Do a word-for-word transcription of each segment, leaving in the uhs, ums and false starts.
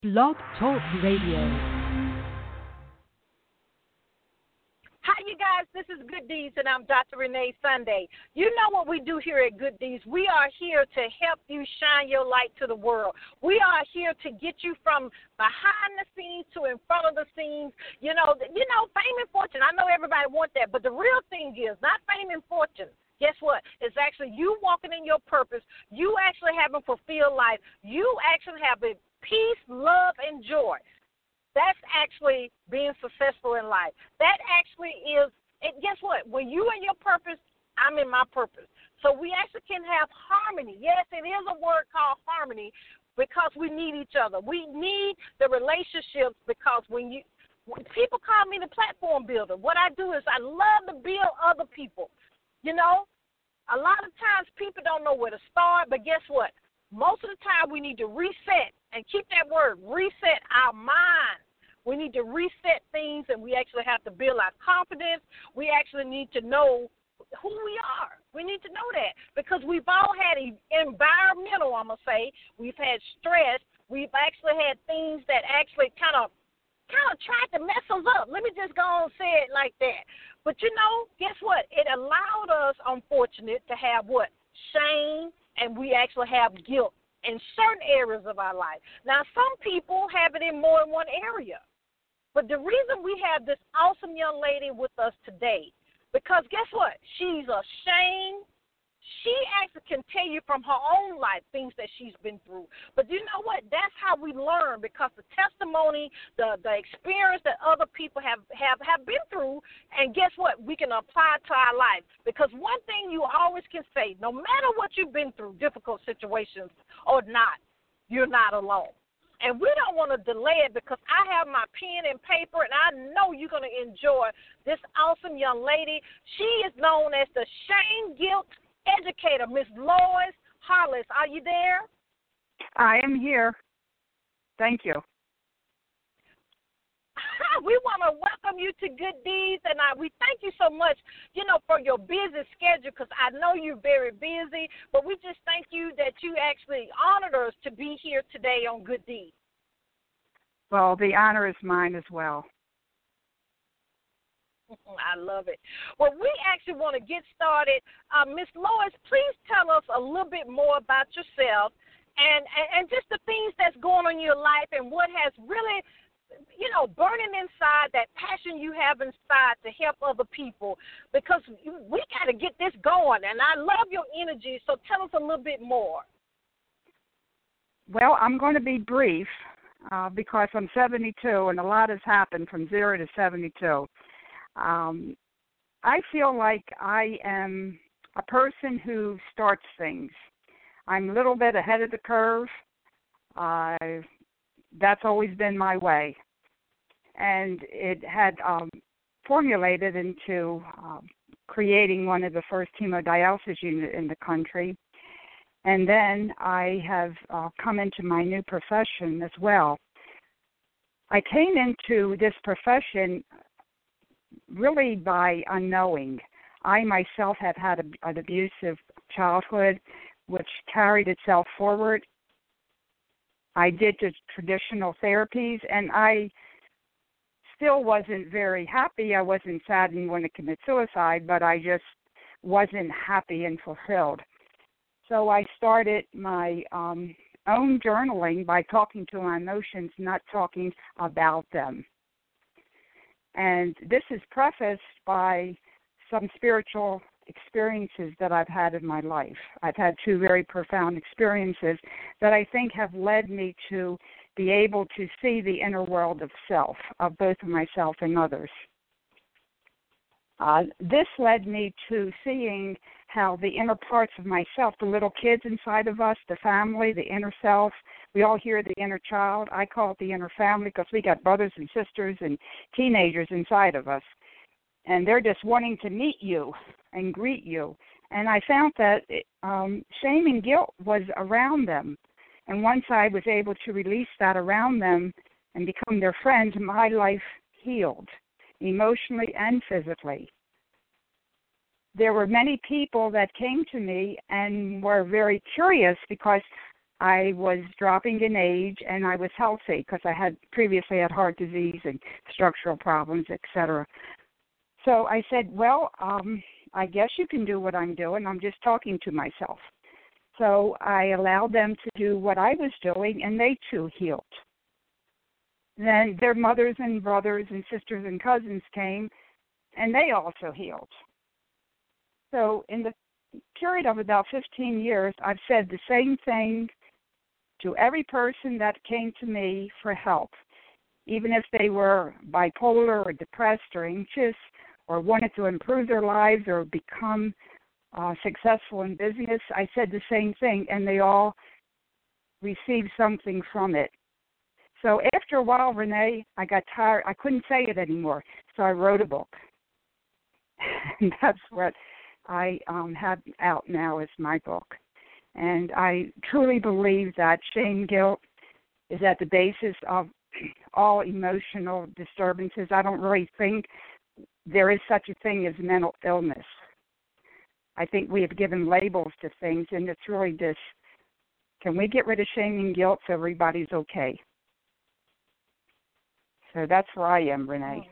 Blog Talk Radio. Hi, you guys. This is Good Deeds, and I'm Doctor Renee Sunday. You know what we do here at Good Deeds. We are here to help you shine your light to the world. We are here to get you from behind the scenes to in front of the scenes. You know, you know, fame and fortune. I know everybody wants that, but the real thing is not fame and fortune. Guess what? It's actually you walking in your purpose. You actually having fulfilled life. You actually having peace, love, and joy. That's actually being successful in life. That actually is, and guess what? When you in your purpose, I'm in my purpose. So we actually can have harmony. Yes, it is a word called harmony because we need each other. We need the relationships because when you, when people call me the platform builder, what I do is I love to build other people. You know, a lot of times people don't know where to start, but guess what? Most of the time we need to reset, and keep that word, reset our mind. We need to reset things, and we actually have to build our confidence. We actually need to know who we are. We need to know that because we've all had environmental, I'm going to say. We've had stress. We've actually had things that actually kind of kind of tried to mess us up. Let me just go on and say it like that. But, you know, guess what? It allowed us, unfortunate, to have what? Shame, and we actually have guilt in certain areas of our life. Now, some people have it in more than one area. But the reason we have this awesome young lady with us today, because guess what? She's ashamed. She actually can tell you from her own life things that she's been through. But you know what? That's how we learn because the testimony, the, the experience that other people have, have, have been through, and guess what? We can apply it to our life. Because one thing you always can say, no matter what you've been through, difficult situations or not, you're not alone. And we don't want to delay it because I have my pen and paper, and I know you're going to enjoy this awesome young lady. She is known as the Shame Guilt Educator, Miss Lois Hollis. Are you there? I am here. Thank you. We want to welcome you to Good Deeds, and I, we thank you so much, you know, for your busy schedule because I know you're very busy, but we just thank you that you actually honored us to be here today on Good Deeds. Well, the honor is mine as well. I love it. Well, we actually want to get started. Uh, Miss Lois, please tell us a little bit more about yourself and, and, and just the things that's going on in your life and what has really, you know, burning inside, that passion you have inside to help other people because we got to get this going. And I love your energy, so tell us a little bit more. Well, I'm going to be brief uh, because I'm seventy-two and a lot has happened from zero to seventy-two. Um, I feel like I am a person who starts things. I'm a little bit ahead of the curve. Uh, that's always been my way. And it had um, formulated into um, creating one of the first hemodialysis units in the country. And then I have uh, come into my new profession as well. I came into this profession really by unknowing. I myself have had a, an abusive childhood, which carried itself forward. I did the traditional therapies, and I still wasn't very happy. I wasn't sad and wanted to commit suicide, but I just wasn't happy and fulfilled. So I started my um, own journaling by talking to my emotions, not talking about them. And this is prefaced by some spiritual experiences that I've had in my life. I've had two very profound experiences that I think have led me to be able to see the inner world of self, of both of myself and others. Uh, this led me to seeing how the inner parts of myself, the little kids inside of us, the family, the inner self, we all hear the inner child. I call it the inner family because we got brothers and sisters and teenagers inside of us. And they're just wanting to meet you and greet you. And I found that um, shame and guilt was around them. And once I was able to release that around them and become their friends, my life healed, emotionally and physically. There were many people that came to me and were very curious because I was dropping in age, and I was healthy because I had previously had heart disease and structural problems, et cetera. So I said, well, um, I guess you can do what I'm doing. I'm just talking to myself. So I allowed them to do what I was doing, and they too healed. Then their mothers and brothers and sisters and cousins came, and they also healed. So in the period of about fifteen years, I've said the same thing to every person that came to me for help, even if they were bipolar or depressed or anxious or wanted to improve their lives or become uh, successful in business. I said the same thing, and they all received something from it. So after a while, Renee, I got tired. I couldn't say it anymore, so I wrote a book. And that's what I um, have out now as my book. And I truly believe that shame, guilt is at the basis of all emotional disturbances. I don't really think there is such a thing as mental illness. I think we have given labels to things, and it's really this, can we get rid of shame and guilt so everybody's okay? So that's where I am, Renee.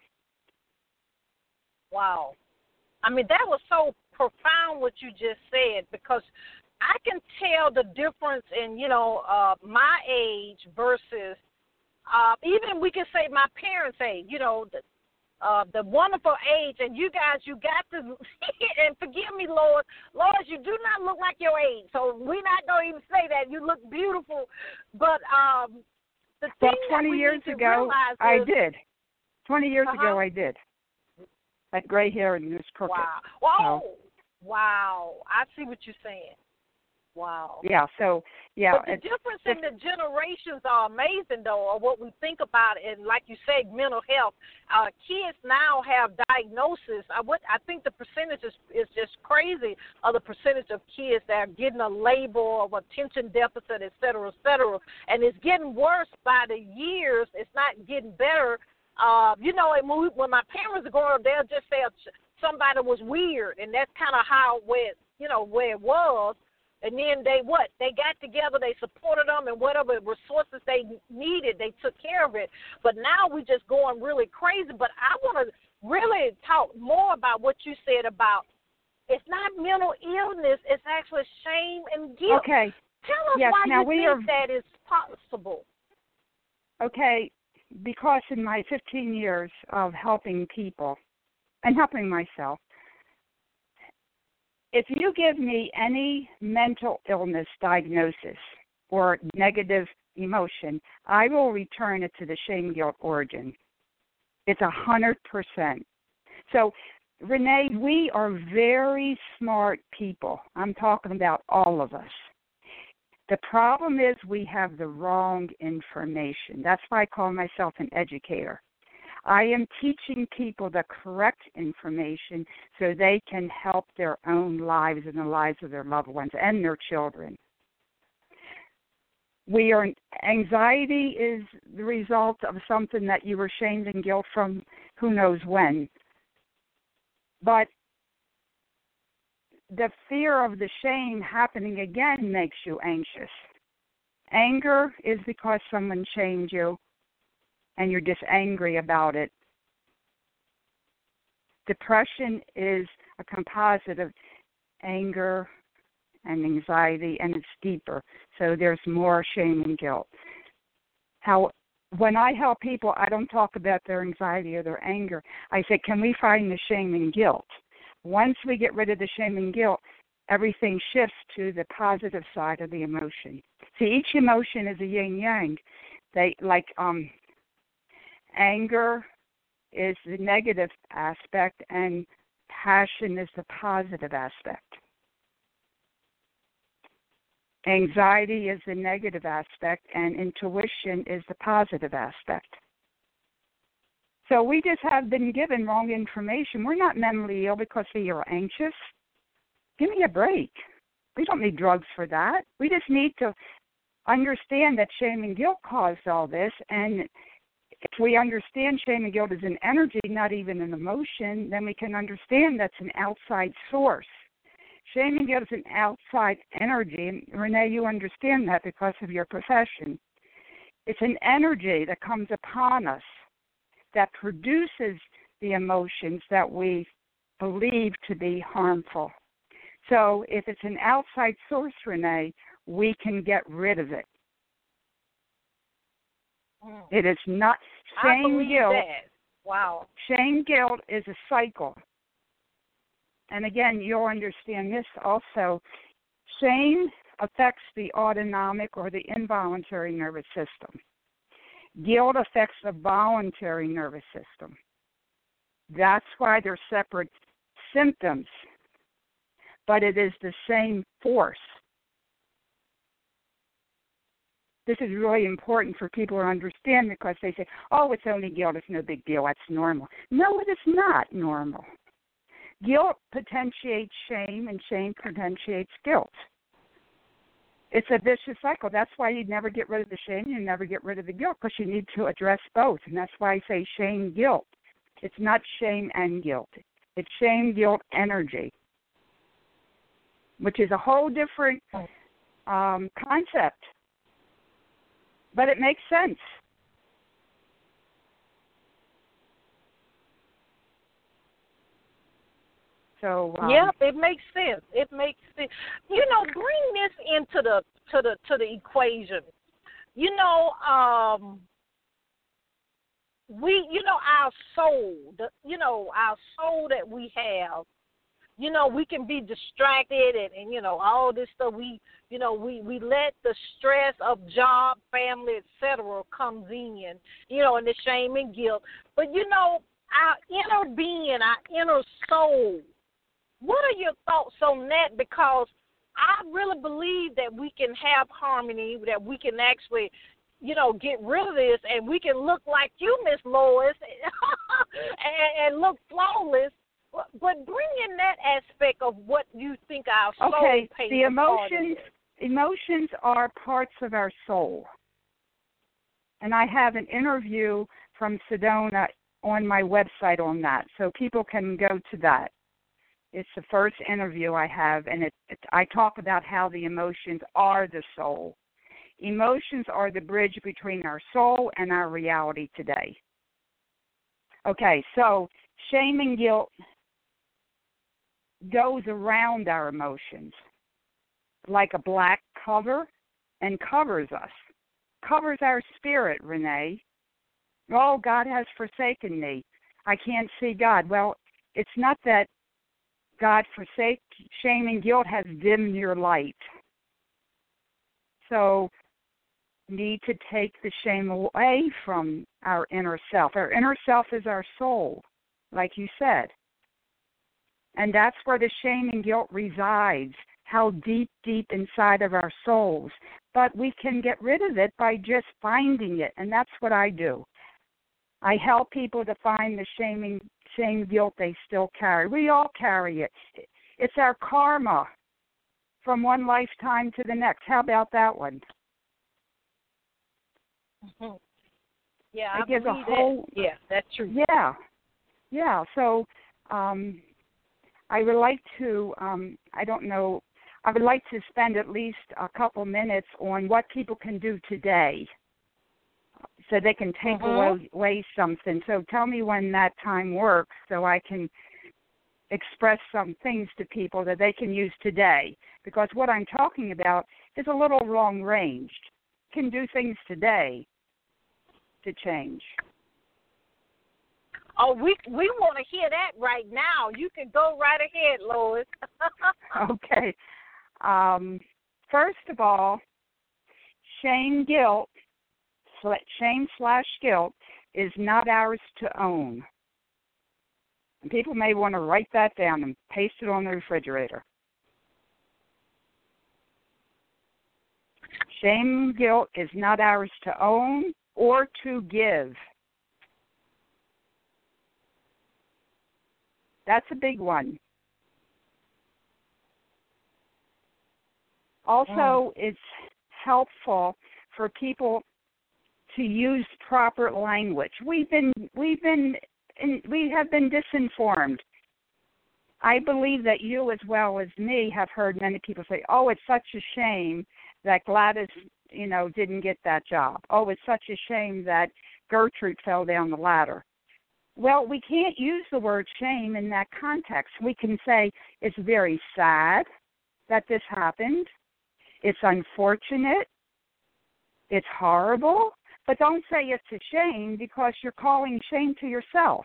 Wow. I mean, that was so profound what you just said, because I can tell the difference in, you know, uh, my age versus uh, even we can say my parents' age, you know, the, uh, the wonderful age. And you guys, you got to, and forgive me, Lord, Lord, you do not look like your age. So we're not going to even say that. You look beautiful. But um, the well, thing twenty that we years need to ago, realize I is, did. twenty years uh-huh. ago, I did. I had gray hair and it was crooked. Wow. Wow. So. Wow. I see what you're saying. Wow. Yeah, so, yeah. But the difference in the generations are amazing, though, or what we think about, and like you said, mental health. Uh, kids now have diagnosis. I, would, I think the percentage is, is just crazy of the percentage of kids that are getting a label of attention deficit, et cetera, et cetera. And it's getting worse by the years. It's not getting better. Uh, you know, when my parents were growing up, they'll just say somebody was weird, and that's kind of how, where, you know, where it was. And then they what? They got together, they supported them, and whatever resources they needed, they took care of it. But now we're just going really crazy. But I want to really talk more about what you said about it's not mental illness, it's actually shame and guilt. Okay. Tell us yes, why now you we think are, that is possible. Okay, because in my fifteen years of helping people and helping myself, if you give me any mental illness diagnosis or negative emotion, I will return it to the shame guilt origin. It's a hundred percent. So, Renee, we are very smart people. I'm talking about all of us. The problem is we have the wrong information. That's why I call myself an educator. I am teaching people the correct information so they can help their own lives and the lives of their loved ones and their children. We are anxiety is the result of something that you were shamed and guilt from who knows when. But the fear of the shame happening again makes you anxious. Anger is because someone shamed you, and you're just angry about it. Depression is a composite of anger and anxiety, and it's deeper. So there's more shame and guilt. How, when I help people, I don't talk about their anxiety or their anger. I say, can we find the shame and guilt? Once we get rid of the shame and guilt, everything shifts to the positive side of the emotion. See, each emotion is a yin-yang. They, like, um, anger is the negative aspect, and passion is the positive aspect. Anxiety is the negative aspect, and intuition is the positive aspect. So we just have been given wrong information. We're not mentally ill because we are anxious. Give me a break. We don't need drugs for that. We just need to understand that shame and guilt caused all this, and if we understand shame and guilt is an energy, not even an emotion, then we can understand that's an outside source. Shame and guilt is an outside energy, and Renee, you understand that because of your profession. It's an energy that comes upon us that produces the emotions that we believe to be harmful. So if it's an outside source, Renee, we can get rid of it. Mm. It is not I shame, believe guilt. that. Wow. Shame, guilt is a cycle. And again, you'll understand this also. Shame affects the autonomic or the involuntary nervous system. Guilt affects the voluntary nervous system. That's why they're separate symptoms, but it is the same force. This is really important for people to understand because they say, oh, it's only guilt, it's no big deal, that's normal. No, it is not normal. Guilt potentiates shame, and shame potentiates guilt. It's a vicious cycle. That's why you never get rid of the shame, you never get rid of the guilt, because you need to address both. And that's why I say shame, guilt. It's not shame and guilt. It's shame, guilt, energy, which is a whole different um, concept. But it makes sense. So um, yeah, it makes sense. It makes sense. You know, bring this into the to the to the equation. You know, um, we, you know, our soul. The, you know, our soul that we have. You know, we can be distracted and, and you know, all this stuff. We, you know, we, we let the stress of job, family, et cetera comes in, you know, and the shame and guilt. But, you know, our inner being, our inner soul, what are your thoughts on that? Because I really believe that we can have harmony, that we can actually, you know, get rid of this, and we can look like you, Miss Lois, and, and look flawless. But bring in that aspect of what you think our soul okay, pays the emotions, part in. emotions are parts of our soul. And I have an interview from Sedona on my website on that, so people can go to that. It's the first interview I have, and it, it, I talk about how the emotions are the soul. Emotions are the bridge between our soul and our reality today. Okay, so shame and guilt goes around our emotions like a black cover and covers us, covers our spirit, Renee. Oh, God has forsaken me. I can't see God. Well, it's not that God forsake, shame and guilt has dimmed your light. So need to take the shame away from our inner self. Our inner self is our soul, like you said. And that's where the shame and guilt resides, how deep, deep inside of our souls. But we can get rid of it by just finding it, and that's what I do. I help people to find the shame and shame, guilt they still carry. We all carry it. It's our karma from one lifetime to the next. How about that one? Mm-hmm. Yeah, it I gives believe a whole, that. Yeah, that's true. Yeah, yeah. So um, I would like to, um, I don't know, I would like to spend at least a couple minutes on what people can do today so they can take mm-hmm. away, away something. So tell me when that time works so I can express some things to people that they can use today. Because what I'm talking about is a little long-ranged. Can do things today to change. Oh, we we want to hear that right now. You can go right ahead, Lois. Okay. Um, first of all, shame, guilt, shame slash guilt is not ours to own. And people may want to write that down and paste it on the refrigerator. Shame, guilt is not ours to own or to give. That's a big one. Also, mm. it's helpful for people to use proper language. We've been, we've been, we have been disinformed. I believe that you, as well as me, have heard many people say, oh, it's such a shame that Gladys, you know, didn't get that job. Oh, it's such a shame that Gertrude fell down the ladder. Well, we can't use the word shame in that context. We can say it's very sad that this happened. It's unfortunate. It's horrible. But don't say it's a shame, because you're calling shame to yourself.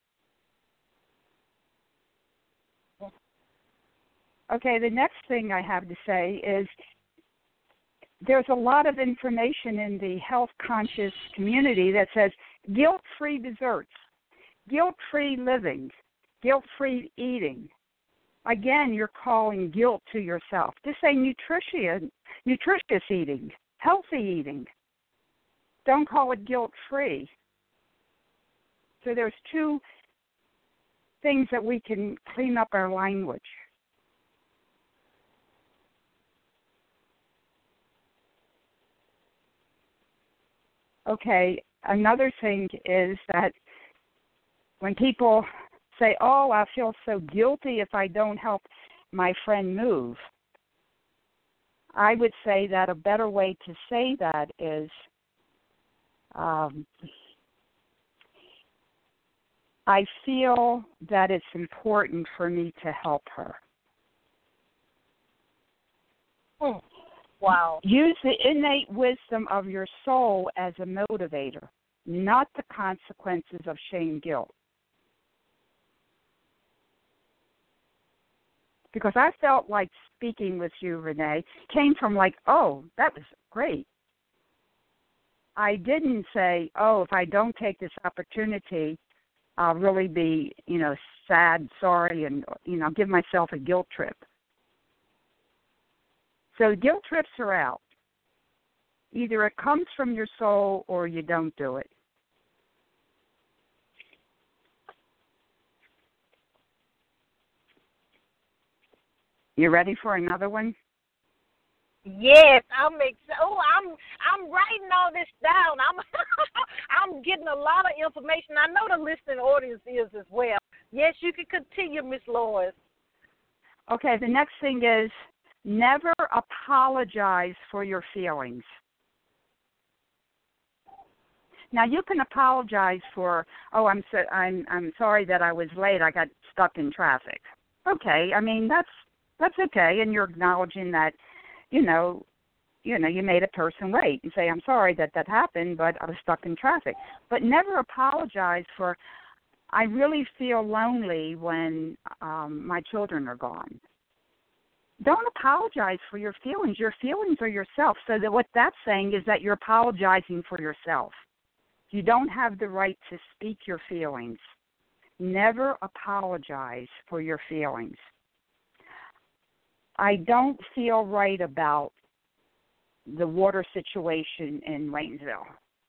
Okay, the next thing I have to say is there's a lot of information in the health-conscious community that says guilt-free desserts, guilt-free living, guilt-free eating. Again, you're calling guilt to yourself. Just say nutrition, nutritious eating, healthy eating. Don't call it guilt-free. So there's two things that we can clean up our language. Okay, another thing is that when people say, oh, I feel so guilty if I don't help my friend move, I would say that a better way to say that is, um, I feel that it's important for me to help her. Hmm. Wow. Use the innate wisdom of your soul as a motivator, not the consequences of shame guilt. Because I felt like speaking with you, Renee, came from like, oh, that was great. I didn't say, oh, if I don't take this opportunity, I'll really be, you know, sad, sorry, and, you know, give myself a guilt trip. So guilt trips are out. Either it comes from your soul or you don't do it. You ready for another one? Yes, I'm ex- oh, I'm I'm writing all this down. I'm I'm getting a lot of information. I know the listening audience is as well. Yes, you can continue, Miss Lois. Okay, the next thing is never apologize for your feelings. Now you can apologize for, oh, I'm so, I'm I'm sorry that I was late. I got stuck in traffic. Okay, I mean that's that's okay, and you're acknowledging that, you know, you know, you made a person wait and say, I'm sorry that that happened, but I was stuck in traffic. But never apologize for, I really feel lonely when um, my children are gone. Don't apologize for your feelings. Your feelings are yourself. So that what that's saying is that you're apologizing for yourself. You don't have the right to speak your feelings. Never apologize for your feelings. I don't feel right about the water situation in Waynesville.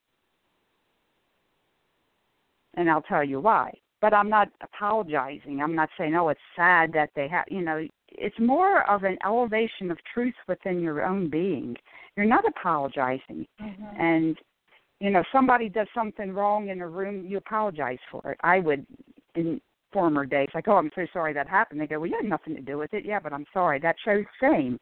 And I'll tell you why. But I'm not apologizing. I'm not saying, oh, it's sad that they have, you know, it's more of an elevation of truth within your own being. You're not apologizing. Mm-hmm. And, you know, somebody does something wrong in a room, you apologize for it. I would, in former days, like, oh, I'm so sorry that happened. They go, well, you had nothing to do with it. Yeah, but I'm sorry. That shows shame.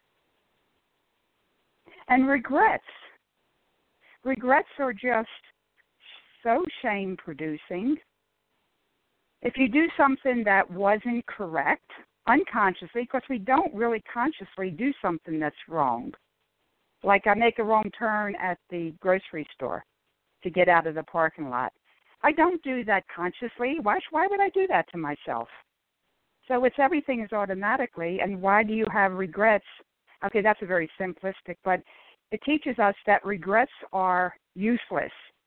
And regrets. Regrets are just so shame-producing. If you do something that wasn't correct, unconsciously, because we don't really consciously do something that's wrong. Like I make a wrong turn at the grocery store to get out of the parking lot. I don't do that consciously. Why, why would I do that to myself? So it's everything is automatically, and why do you have regrets? Okay, that's a very simplistic, but it teaches us that regrets are useless.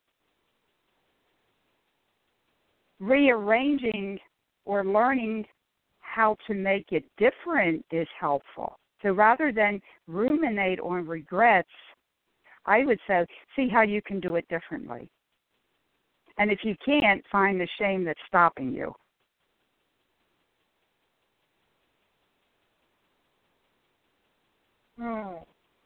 Rearranging or learning how to make it different is helpful. So rather than ruminate on regrets, I would say, see how you can do it differently. And if you can't, find the shame that's stopping you. Hmm.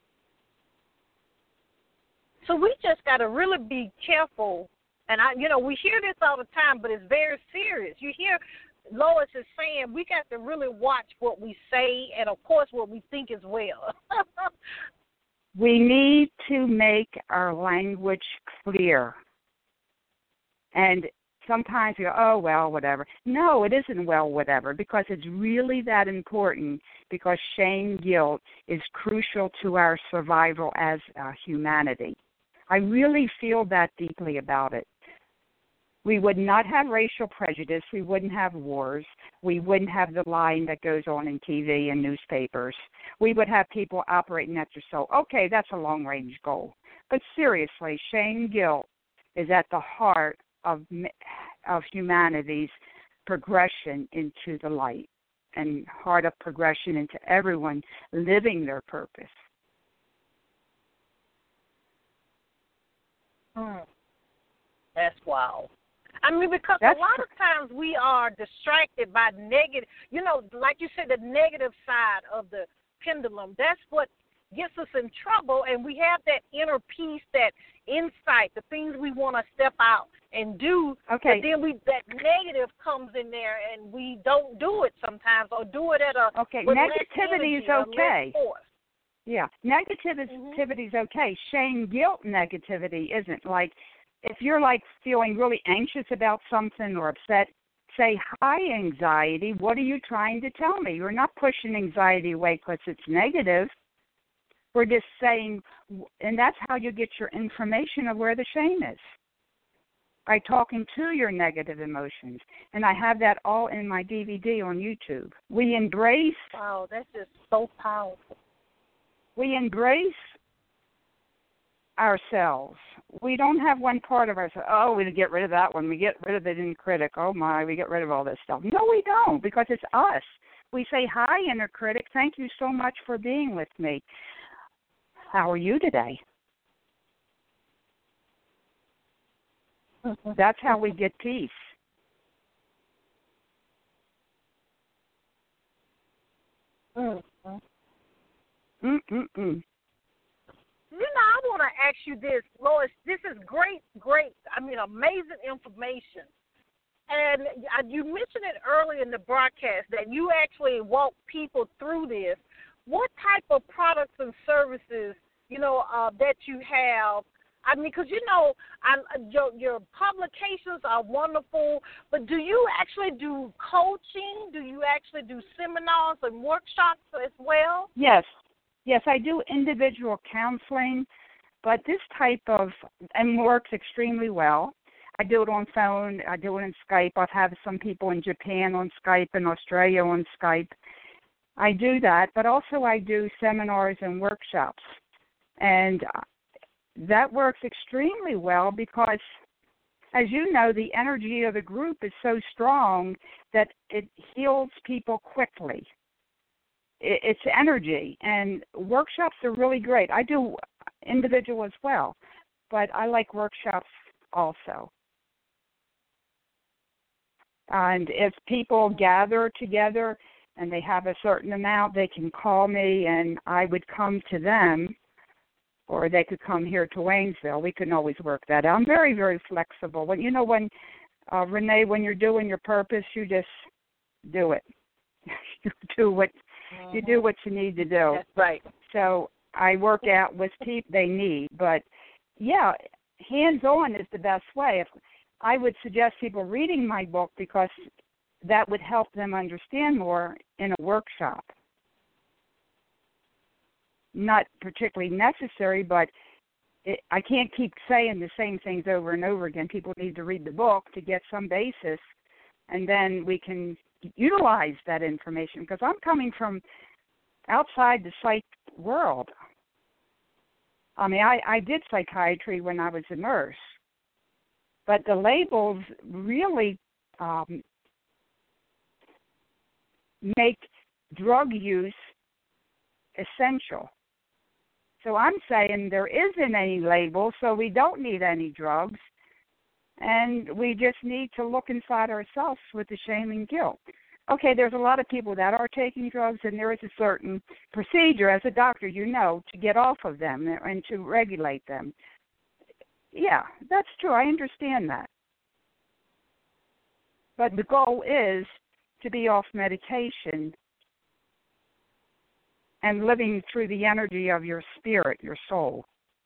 So we just got to really be careful. And, I, you know, we hear this all the time, but it's very serious. You hear Lois is saying, we got to really watch what we say and, of course, what we think as well. We need to make our language clear. And sometimes you go, oh, well, whatever. No, it isn't well, whatever, because it's really that important, because shame, guilt is crucial to our survival as uh, humanity. I really feel that deeply about it. We would not have racial prejudice. We wouldn't have wars. We wouldn't have the lying that goes on in T V and newspapers. We would have people operating at their soul. Okay, that's a long-range goal. But seriously, shame, guilt is at the heart of of humanity's progression into the light and heart of progression into everyone living their purpose. Hmm. That's wild. I mean, because That's a lot of times we are distracted by negative, you know, like you said, the negative side of the pendulum. That's what gets us in trouble, and we have that inner peace, that insight, the things we want to step out and do. Okay. But then we that negative comes in there, and we don't do it sometimes, or do it at a okay. with Negativity less energy is okay. or less force. Yeah, negativity Mm-hmm. is okay. Shame, guilt, negativity isn't. Like, if you're like feeling really anxious about something or upset, say, hi, anxiety, what are you trying to tell me? You're not pushing anxiety away because it's negative. We're just saying, and that's how you get your information of where the shame is, by talking to your negative emotions. And I have that all in my D V D on YouTube. We embrace. Wow, that's just so powerful. We embrace ourselves. We don't have one part of ourselves, oh, we get rid of that one. We get rid of the inner critic. Oh, my, we get rid of all this stuff. No, we don't, because it's us. We say, hi, inner critic. Thank you so much for being with me. How are you today? That's how we get peace. Mm-hmm. Mm-mm-mm. You know, I want to ask you this, Lois. This is great, great, I mean, amazing information. And you mentioned it earlier in the broadcast that you actually walk people through this. What type of products and services, you know, uh, that you have? I mean, because, you know, I, your, your publications are wonderful, but do you actually do coaching? Do you actually do seminars and workshops as well? Yes. Yes, I do individual counseling, but this type of, and works extremely well. I do it on phone. I do it in Skype. I've had some people in Japan on Skype and Australia on Skype. I do that, but also I do seminars and workshops. And that works extremely well because, as you know, the energy of the group is so strong that it heals people quickly. It's energy, and workshops are really great. I do individual as well, but I like workshops also. And if people gather together and they have a certain amount, they can call me and I would come to them, or they could come here to Waynesville. We can always work that out. I'm very, very flexible. When you know, when uh, Renee, when you're doing your purpose, you just do it. You do what mm-hmm. you do what you need to do. That's right. So I work out with people they need, but yeah, hands-on is the best way. If I would suggest people reading my book because that would help them understand more in a workshop. Not particularly necessary, but it, I can't keep saying the same things over and over again. People need to read the book to get some basis, and then we can utilize that information, because I'm coming from outside the psych world. I mean, I, I did psychiatry when I was a nurse, but the labels really um, make drug use essential. So I'm saying there isn't any label, so we don't need any drugs, and we just need to look inside ourselves with the shame and guilt. Okay, there's a lot of people that are taking drugs, and there is a certain procedure as a doctor, you know, to get off of them and to regulate them. Yeah, that's true. I understand that. But the goal is to be off medication and living through the energy of your spirit, your soul.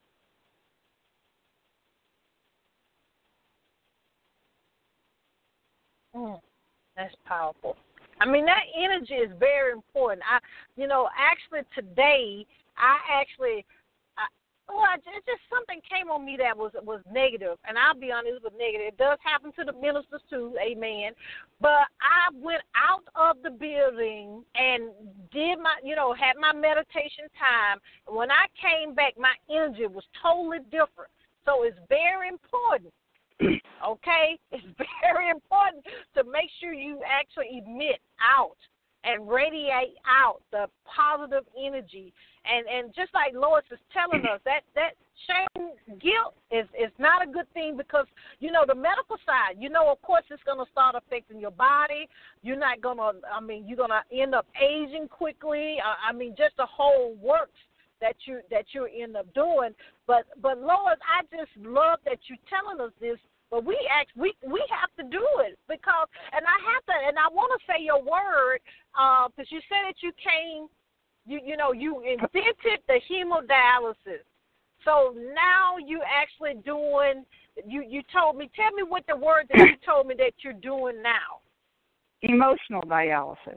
Mm, that's powerful. I mean, that energy is very important. I, you know, actually today, I actually, I, well, I, it just something came on me that was was negative, and I'll be honest, it was negative. It does happen to the ministers too, amen. But I went out of the building and did my, you know, had my meditation time. When I came back, my energy was totally different. So it's very important. Okay? It's very important to make sure you actually emit out and radiate out the positive energy. And and just like Lois is telling us, that, that shame, guilt is, is not a good thing because, you know, the medical side, you know, of course it's going to start affecting your body. You're not going to, I mean, you're going to end up aging quickly. I, I mean, just the whole works that you that you end up doing. But but Lois, I just love that you're telling us this. But we act, we we have to do it because, and I have to, and I want to say your word because uh, you said that you came, you you know, you invented the hemodialysis. So now you actually doing, you you told me, tell me what the word that you told me that you're doing now. Emotional dialysis.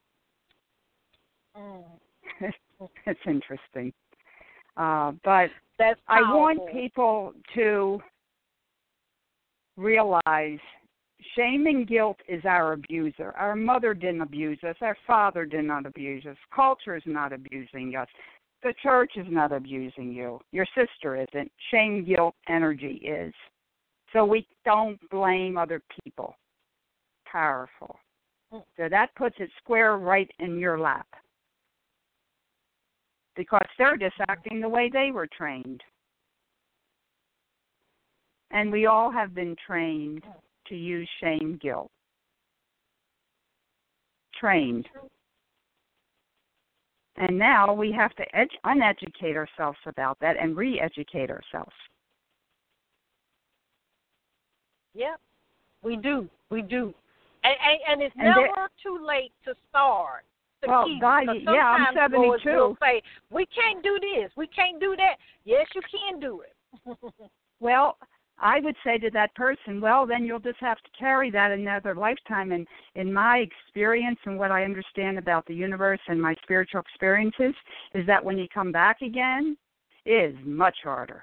Mm. It's interesting. Uh, but That's I powerful. want people to realize shame and guilt is our abuser. Our mother didn't abuse us. Our father did not abuse us. Culture is not abusing us. The church is not abusing you. Your sister isn't. Shame, guilt, energy is. So we don't blame other people. Powerful. So that puts it square right in your lap. Because they're just acting the way they were trained. And we all have been trained to use shame, guilt. Trained. And now we have to edu- uneducate ourselves about that and re-educate ourselves. Yeah, we do. We do. And, and, and it's And never there, too late to start. To well, keep, God, yeah, I'm seventy-two. Will say, we can't do this. We can't do that. Yes, you can do it. Well, I would say to that person, well, then you'll just have to carry that another lifetime. And in my experience and what I understand about the universe and my spiritual experiences is that when you come back again, it is much harder.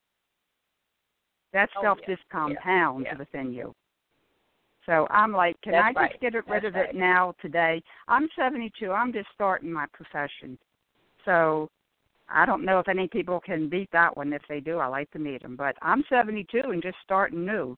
That Oh, stuff yeah. just compounds yeah. Yeah. within you. So I'm like, can That's I just right. get rid That's of right. it now, today? I'm seventy-two. I'm just starting my profession. So I don't know if any people can beat that one. If they do, I like to meet them. But I'm seventy-two and just starting new.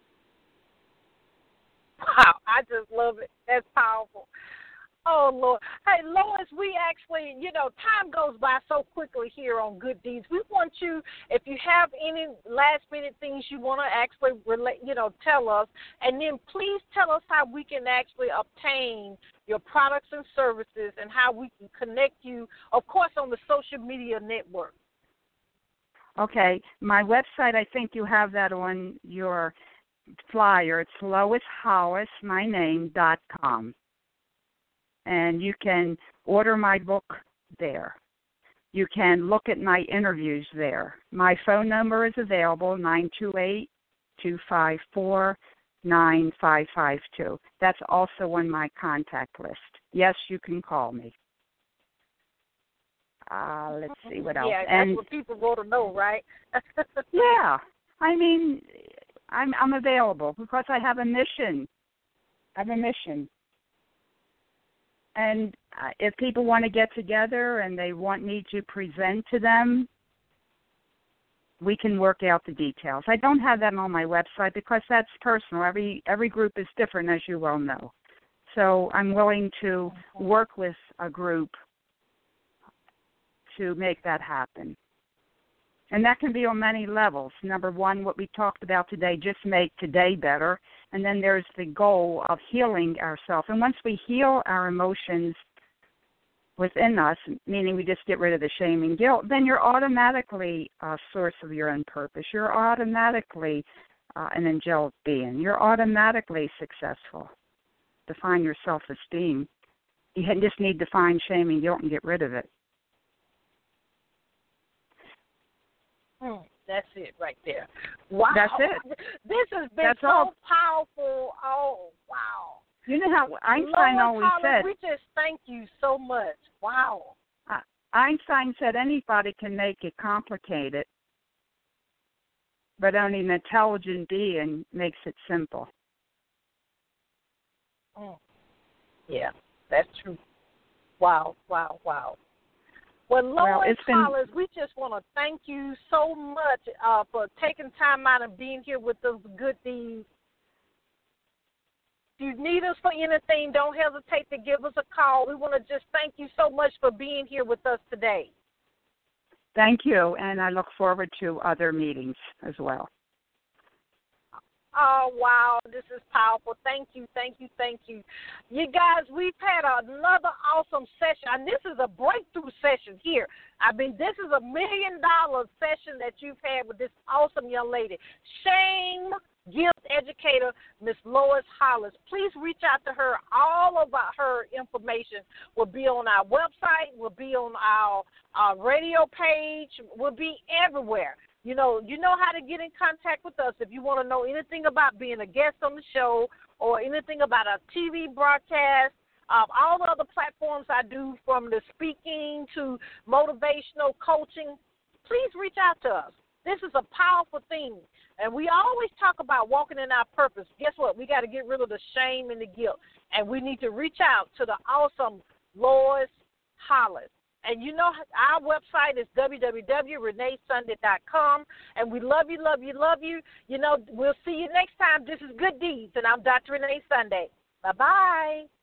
Wow, I just love it. That's powerful. Oh, Lord. Hey, Lois, we actually, you know, time goes by so quickly here on Good Deeds. We want you, if you have any last-minute things you want to actually, relate, you know, tell us, and then please tell us how we can actually obtain your products and services and how we can connect you, of course, on the social media network. Okay. My website, I think you have that on your flyer. It's Lois Hollis, my name, dot com. And you can order my book there. You can look at my interviews there. My phone number is available, nine two eight, two five four, nine five five two. That's also on my contact list. Yes, you can call me. Uh, let's see what else. Yeah, that's and, what people want to know, right? yeah. I mean, I'm, I'm available because I have a mission. I have a mission. And uh, if people want to get together and they want me to present to them, we can work out the details. I don't have that on my website because that's personal. Every every group is different, as you well know. So I'm willing to work with a group to make that happen. And that can be on many levels. Number one, what we talked about today, just make today better. And then there's the goal of healing ourselves. And once we heal our emotions within us, meaning we just get rid of the shame and guilt, then you're automatically a source of your own purpose. You're automatically uh, an angelic being. You're automatically successful. to find your self-esteem. You just need to find shame and guilt and get rid of it. Mm, that's it right there. Wow. That's it. This has been that's so all. powerful. Oh, wow. You know how Einstein Lord, always Hollis, said. We just thank you so much. Wow. Uh, Einstein said anybody can make it complicated, but only an intelligent being makes it simple. Mm. Yeah, that's true. Wow, wow, wow. Well, Lois well, it's been, Hollis, we just want to thank you so much uh, for taking time out and being here with us, Good Deeds. If you need us for anything, don't hesitate to give us a call. We want to just thank you so much for being here with us today. Thank you, and I look forward to other meetings as well. Oh, wow, this is powerful. Thank you, thank you, thank you. You guys, we've had another awesome session, and this is a breakthrough session here. I mean, this is a million-dollar session that you've had with this awesome young lady, Shame Guilt Educator, Miss Lois Hollis. Please reach out to her. All of her information will be on our website, will be on our uh, radio page, will be everywhere. You know, you know how to get in contact with us if you want to know anything about being a guest on the show or anything about our T V broadcast. Um, all the other platforms I do, from the speaking to motivational coaching, please reach out to us. This is a powerful thing. And we always talk about walking in our purpose. Guess what? We got to get rid of the shame and the guilt. And we need to reach out to the awesome Lois Hollis. And you know, our website is w w w dot renee sunday dot com. And we love you, love you, love you. You know, we'll see you next time. This is Good Deeds, and I'm Doctor Renee Sunday. Bye-bye.